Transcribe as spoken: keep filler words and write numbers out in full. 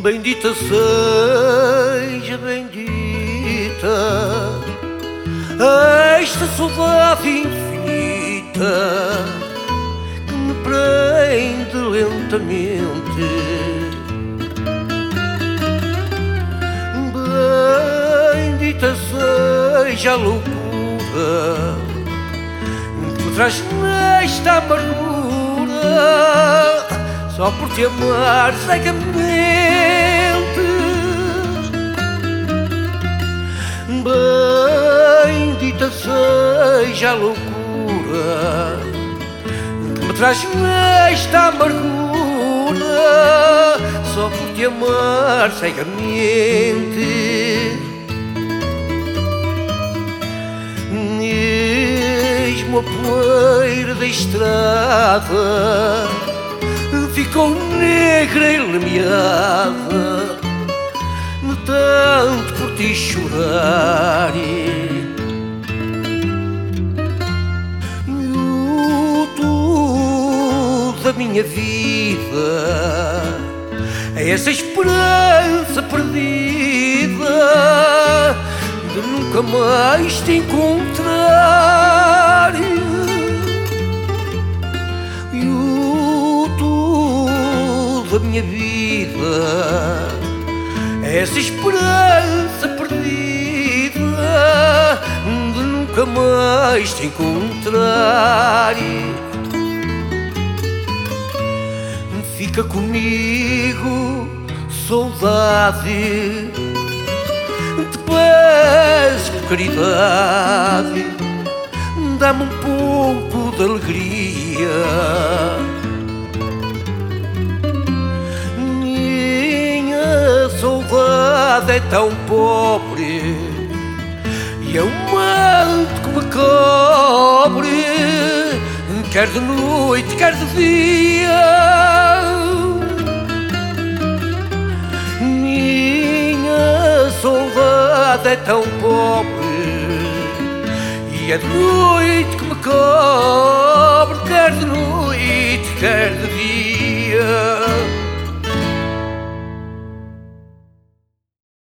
Bendita seja, bendita esta saudade infinita que me prende lentamente. Bendita seja a loucura que me traz nesta amargura só por te amar cegamente. Bendita seja a loucura que me traz nesta amargura só por te amar cegamente. Mesmo a poeira da estrada ficou negra e lameada de tanto por ti chorar. E o tudo da minha vida é essa esperança perdida de nunca mais te encontrar. E o tudo da minha vida é essa esperança perdida de nunca mais te encontrar. Fica comigo, saudade, te peço caridade, dá-me um pouco de alegria. Minha saudade é tão pobre e é um manto que me cobre, quer de noite, quer de dia. Minha saudade é tão pobre e é de noite que me cobre, quer de noite, quer de dia.